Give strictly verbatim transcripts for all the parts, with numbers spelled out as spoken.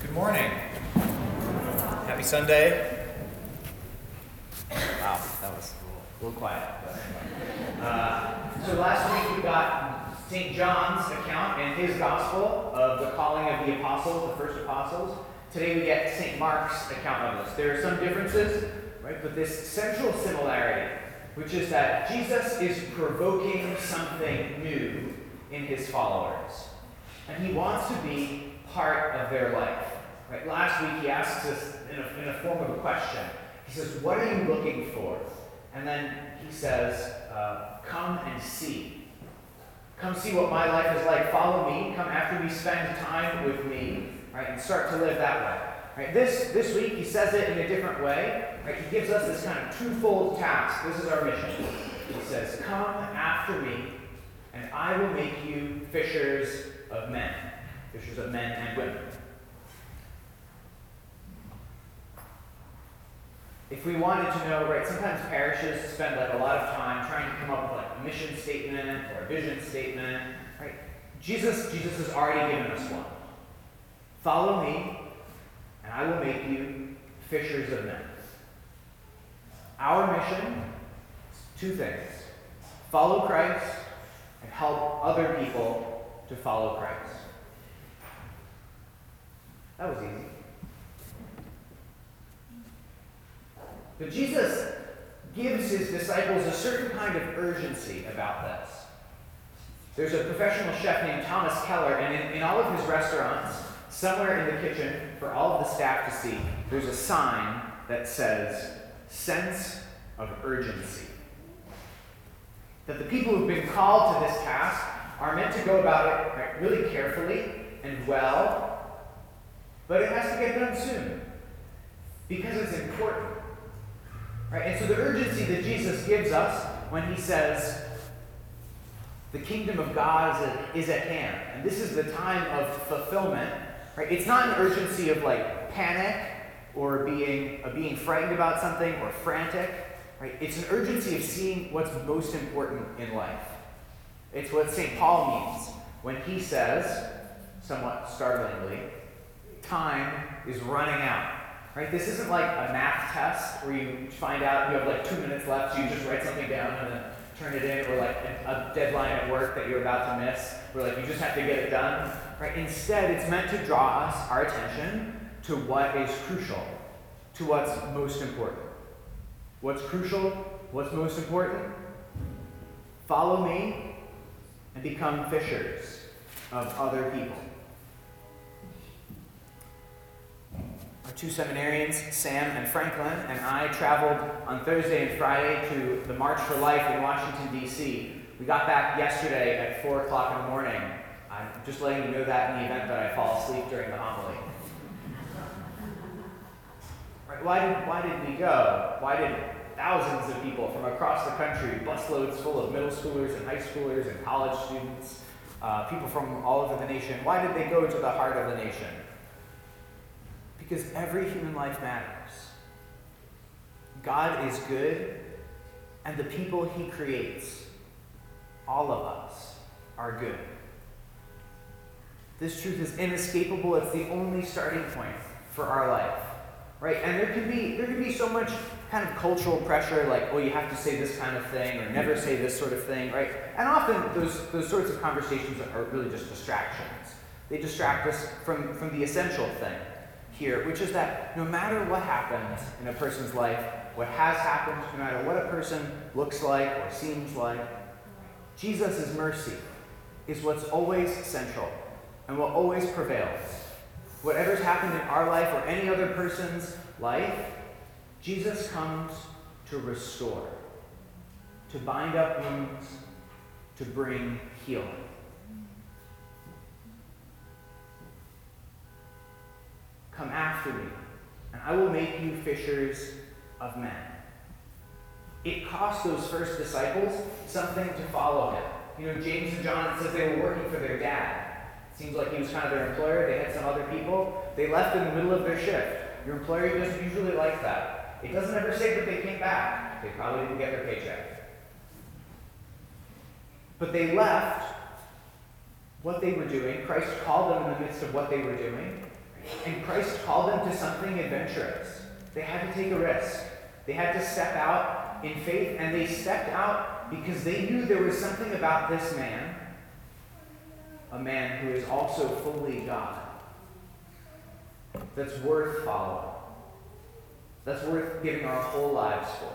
Good morning. Happy Sunday. Wow, that was a little, a little quiet. Uh, so last week we got Saint John's account in his gospel of the calling of the apostles, the first apostles. Today we get Saint Mark's account of this. There are some differences, right? But this central similarity, which is that Jesus is provoking something new in his followers. And he wants to be part of their life. Right? Last week he asks us in a, in a form of a question. He says, what are you looking for? And then he says, uh, come and see. Come see what my life is like. Follow me. Come after me. Spend time with me. Right? And start to live that way. Right? This, this week he says it in a different way. Right? He gives us this kind of twofold task. This is our mission. He says, come after me, and I will make you fishers of men. Fishers of men and women. If we wanted to know, right, sometimes parishes spend like a lot of time trying to come up with like a mission statement or a vision statement, right? Jesus, Jesus has already given us one. Follow me, and I will make you fishers of men. Our mission is two things. Follow Christ and help other people to follow Christ. That was easy. But Jesus gives his disciples a certain kind of urgency about this. There's a professional chef named Thomas Keller, and in, in all of his restaurants, somewhere in the kitchen, for all of the staff to see, there's a sign that says, sense of urgency. That the people who've been called to this task are meant to go about it right, really carefully and well, but it has to get done soon, because it's important. Right? And so the urgency that Jesus gives us when he says, the kingdom of God is at, is at hand, and this is the time of fulfillment, right? It's not an urgency of like panic or being, of being frightened about something or frantic, right? It's an urgency of seeing what's most important in life. It's what Saint Paul means when he says, somewhat startlingly, time is running out. Right? This isn't like a math test where you find out you have like two minutes left, so you just write something down and then turn it in, or like a, a deadline at work that you're about to miss, where like you just have to get it done. Right? Instead, it's meant to draw us, our attention, to what is crucial, to what's most important. What's crucial? What's most important? Follow me and become fishers of other people. Our two seminarians, Sam and Franklin, and I traveled on Thursday and Friday to the March for Life in Washington, D C We got back yesterday at four o'clock in the morning. I'm just letting you know that in the event that I fall asleep during the homily. Right, why did, why did we go? Why did thousands of people from across the country, busloads full of middle schoolers and high schoolers and college students, uh, people from all over the nation, why did they go to the heart of the nation? Because every human life matters. God is good, and the people he creates, all of us, are good. This truth is inescapable. It's the only starting point for our life. Right? And there can be there can be so much kind of cultural pressure, like, oh, you have to say this kind of thing, or never say this sort of thing, right? And often those those sorts of conversations are really just distractions. They distract us from, from the essential thing here, which is that no matter what happens in a person's life, what has happened, no matter what a person looks like or seems like, Jesus' mercy is what's always central and what always prevails. Whatever's happened in our life or any other person's life, Jesus comes to restore, to bind up wounds, to bring healing. Come after me, and I will make you fishers of men. It cost those first disciples something to follow him. You know, James and John, it says they were working for their dad. It seems like he was kind of their employer. They had some other people. They left in the middle of their shift. Your employer doesn't usually like that. It doesn't ever say that they came back. They probably didn't get their paycheck. But they left what they were doing. Christ called them in the midst of what they were doing. And Christ called them to something adventurous. They had to take a risk. They had to step out in faith, and they stepped out because they knew there was something about this man, a man who is also fully God, that's worth following, that's worth giving our whole lives for.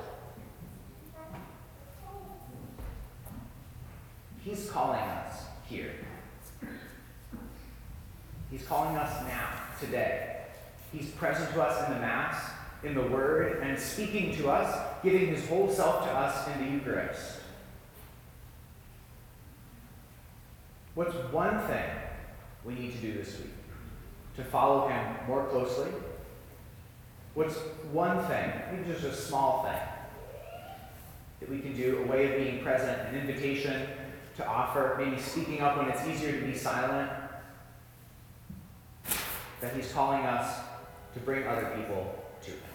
He's calling us here. He's calling us now, today. He's present to us in the Mass, in the Word, and speaking to us, giving his whole self to us in the Eucharist. What's one thing we need to do this week to follow him more closely? What's one thing, maybe just a small thing, that we can do, a way of being present, an invitation to offer, maybe speaking up when it's easier to be silent, that he's calling us to bring other people to him?